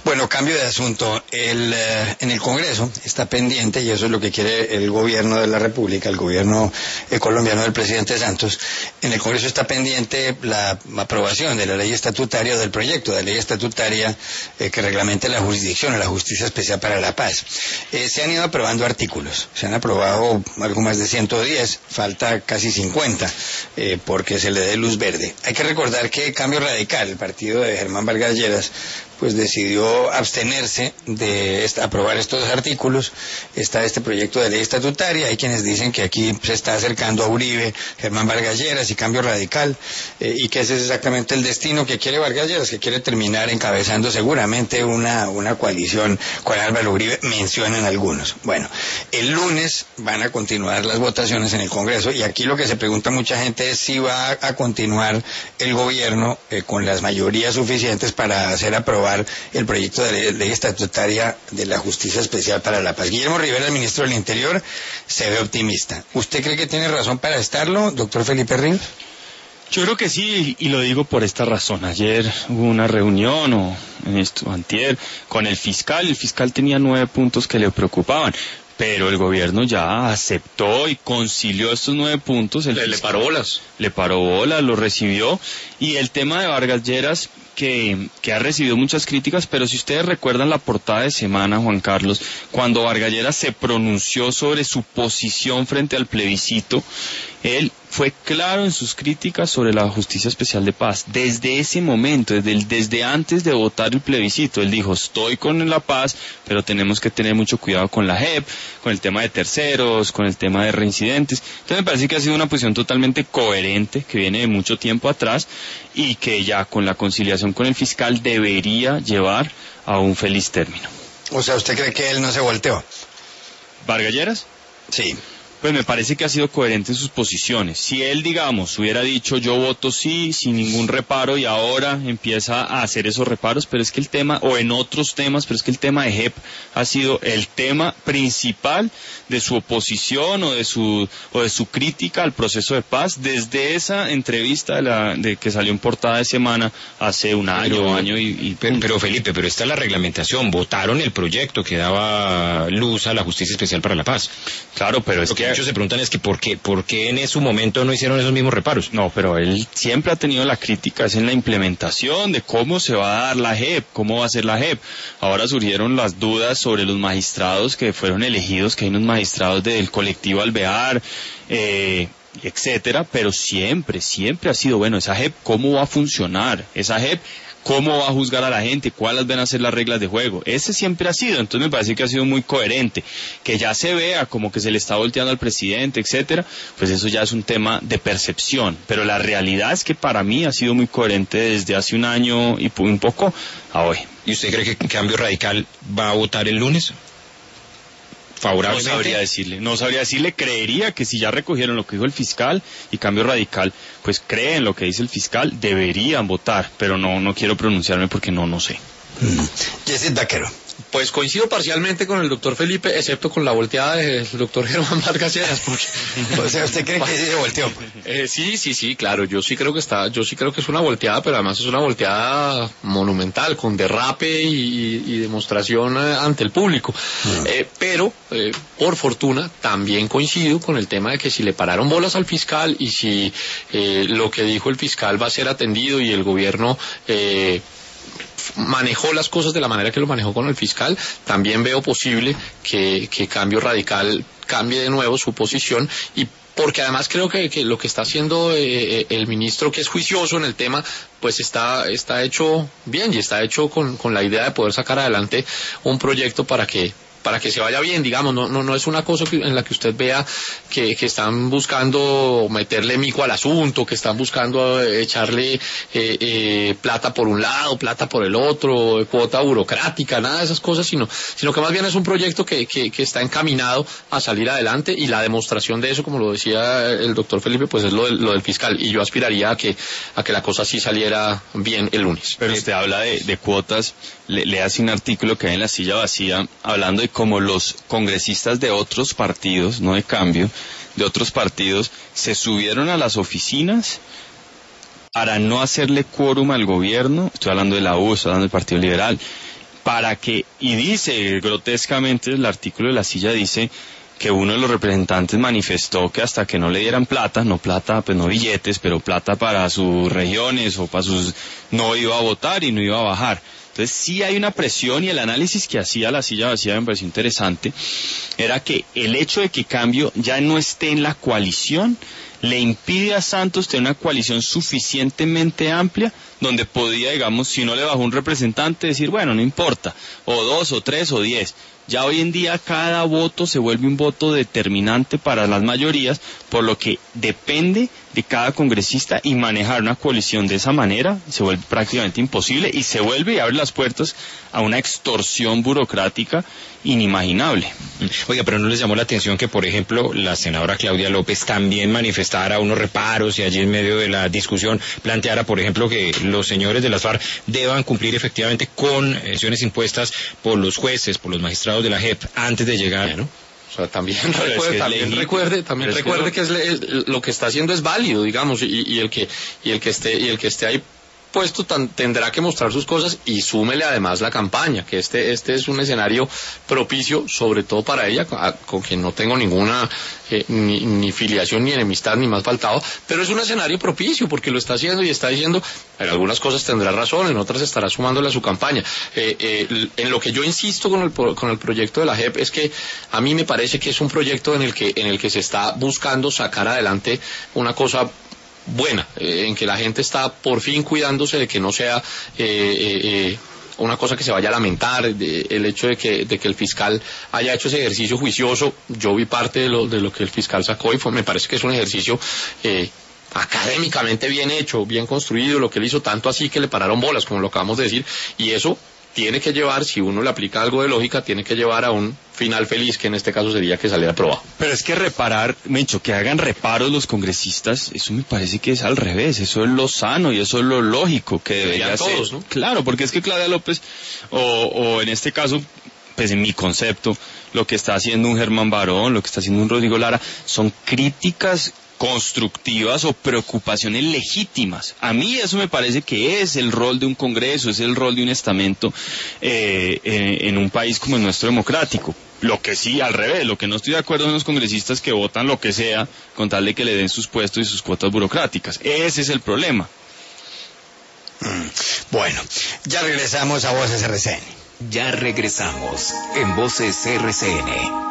Bueno, cambio de asunto. En el Congreso está pendiente, y eso es lo que quiere el gobierno de la República, el gobierno colombiano del presidente Santos. En el Congreso está pendiente la aprobación de la ley estatutaria, o del proyecto de ley estatutaria que reglamente la jurisdicción o la Justicia Especial para la Paz. Se han ido aprobando artículos, se han aprobado algo más de 110, falta casi 50 porque se le dé luz verde. Hay que recordar que Cambio Radical, el partido de Germán Vargas Lleras, pues decidió abstenerse de aprobar estos artículos. Está este proyecto de ley estatutaria. Hay quienes dicen que aquí se está acercando a Uribe, Germán Vargas Lleras y Cambio Radical, y que ese es exactamente el destino que quiere Vargas Lleras, que quiere terminar encabezando seguramente una coalición con Álvaro Uribe, mencionan algunos. Bueno, el lunes van a continuar las votaciones en el Congreso, y aquí lo que se pregunta mucha gente es si va a continuar el gobierno con las mayorías suficientes para hacer aprobar el proyecto de ley estatutaria de la Justicia Especial para la Paz. Guillermo Rivera, el ministro del Interior, se ve optimista. ¿Usted cree que tiene razón para estarlo, doctor Felipe Ríos? Yo creo que sí, y lo digo por esta razón. Ayer hubo una reunión, antier, con el fiscal. El fiscal tenía 9 puntos que le preocupaban, pero el gobierno ya aceptó y concilió estos 9 puntos. Le paró bolas. Le paró bolas, lo recibió. Y el tema de Vargas Lleras, que ha recibido muchas críticas, pero si ustedes recuerdan la portada de semana, Juan Carlos, cuando Vargas Lleras se pronunció sobre su posición frente al plebiscito, él fue claro en sus críticas sobre la Justicia Especial de Paz. Desde ese momento, desde antes de votar el plebiscito, él dijo, estoy con la paz, pero tenemos que tener mucho cuidado con la JEP, con el tema de terceros, con el tema de reincidentes. Entonces me parece que ha sido una posición totalmente coherente, que viene de mucho tiempo atrás, y que ya con la conciliación con el fiscal debería llevar a un feliz término. O sea, ¿usted cree que él no se volteó? ¿Vargas Lleras? Sí. Pues me parece que ha sido coherente en sus posiciones. Si él, digamos, hubiera dicho yo voto sí, sin ningún reparo, y ahora empieza a hacer esos reparos, pero es que el tema, o en otros temas, pero es que el tema de JEP ha sido el tema principal de su oposición o de su crítica al proceso de paz desde esa entrevista de que salió en portada de semana hace un año y pero Felipe, pero esta es la reglamentación. Votaron el proyecto que daba luz a la Justicia Especial para la Paz. Claro, pero es que muchos se preguntan es que ¿por qué en su momento no hicieron esos mismos reparos? No, pero él siempre ha tenido la crítica, es en la implementación de cómo se va a dar la JEP, cómo va a ser la JEP. Ahora surgieron las dudas sobre los magistrados que fueron elegidos, que hay unos magistrados del colectivo Alvear, etcétera, pero siempre ha sido, bueno, esa JEP, ¿cómo va a funcionar? Esa JEP, ¿cómo va a juzgar a la gente? ¿Cuáles van a ser las reglas de juego? Ese siempre ha sido, entonces me parece que ha sido muy coherente. Que ya se vea como que se le está volteando al presidente, etcétera, pues eso ya es un tema de percepción. Pero la realidad es que para mí ha sido muy coherente desde hace un año y un poco a hoy. ¿Y usted cree que Cambio Radical va a votar el lunes? ¿Favorablemente? No sabría decirle, creería que si ya recogieron lo que dijo el fiscal y Cambio Radical, pues creen lo que dice el fiscal, deberían votar, pero no quiero pronunciarme porque no sé. Jessy Daquero. Pues coincido parcialmente con el doctor Felipe, excepto con la volteada del doctor Germán Vargas Lleras, porque... O sea, ¿usted cree que sí se volteó? Sí, claro, yo sí creo que es una volteada, pero además es una volteada monumental, con derrape y demostración ante el público. Pero, por fortuna, también coincido con el tema de que si le pararon bolas al fiscal y si lo que dijo el fiscal va a ser atendido y el gobierno... manejó las cosas de la manera que lo manejó con el fiscal, también veo posible que Cambio Radical cambie de nuevo su posición, y porque además creo que lo que está haciendo el ministro, que es juicioso en el tema, pues está hecho bien y está hecho con la idea de poder sacar adelante un proyecto para que se vaya bien, digamos, no es una cosa en la que usted vea que están buscando meterle mico al asunto, que están buscando echarle plata por un lado, plata por el otro, cuota burocrática, nada de esas cosas, sino que más bien es un proyecto que está encaminado a salir adelante, y la demostración de eso, como lo decía el doctor Felipe, pues es lo del fiscal, y yo aspiraría a que la cosa sí saliera bien el lunes. Pero usted habla de cuotas, le hace un artículo que hay en La Silla Vacía, hablando de cómo los congresistas de otros partidos, no de Cambio, de otros partidos, se subieron a las oficinas para no hacerle quórum al gobierno. Estoy hablando de la U, estoy hablando del Partido Liberal, y dice grotescamente, el artículo de La Silla dice que uno de los representantes manifestó que hasta que no le dieran plata, no plata, pues no billetes, pero plata para sus regiones o para sus, no iba a votar y no iba a bajar. Entonces sí hay una presión, y el análisis que hacía La Silla Vacía me pareció interesante, era que el hecho de que Cambio ya no esté en la coalición le impide a Santos tener una coalición suficientemente amplia donde podía, digamos, si no le bajó un representante, decir, bueno, no importa, o 2, o 3, o 10. Ya hoy en día cada voto se vuelve un voto determinante para las mayorías, por lo que depende de cada congresista, y manejar una coalición de esa manera se vuelve prácticamente imposible y se vuelve y abre las puertas a una extorsión burocrática inimaginable. Oiga, pero ¿no les llamó la atención que, por ejemplo, la senadora Claudia López también manifestara unos reparos y allí en medio de la discusión planteara, por ejemplo, que los señores de las FARC deban cumplir efectivamente con sanciones impuestas por los jueces, por los magistrados de la JEP antes de llegar, ¿no? O sea, también recuerde que lo que está haciendo es válido, digamos, y el que esté ahí puesto tendrá que mostrar sus cosas, y súmele además la campaña, que este es un escenario propicio, sobre todo para ella, con quien no tengo ninguna ni filiación ni enemistad ni más faltado, pero es un escenario propicio porque lo está haciendo y está diciendo, en algunas cosas tendrá razón, en otras estará sumándole a su campaña. En lo que yo insisto con el proyecto de la JEP es que a mí me parece que es un proyecto en el que se está buscando sacar adelante una cosa buena, en que la gente está por fin cuidándose de que no sea una cosa que se vaya a lamentar, el hecho de que el fiscal haya hecho ese ejercicio juicioso. Yo vi parte de lo que el fiscal sacó y me parece que es un ejercicio académicamente bien hecho, bien construido, lo que él hizo, tanto así que le pararon bolas, como lo acabamos de decir, y eso tiene que llevar, si uno le aplica algo de lógica, tiene que llevar a un final feliz, que en este caso sería que saliera aprobado. Pero es que que hagan reparos los congresistas, eso me parece que es al revés, eso es lo sano y eso es lo lógico que debería ser. Todos, ¿no? Claro, porque es que Claudia López, o en este caso, pues en mi concepto, lo que está haciendo un Germán Barón, lo que está haciendo un Rodrigo Lara, son críticas constructivas o preocupaciones legítimas. A mí eso me parece que es el rol de un Congreso, es el rol de un estamento en un país como el nuestro democrático. Lo que sí, al revés, lo que no estoy de acuerdo son los congresistas que votan lo que sea con tal de que le den sus puestos y sus cuotas burocráticas. Ese es el problema. Bueno, ya regresamos a Voces RCN. Ya regresamos en Voces RCN.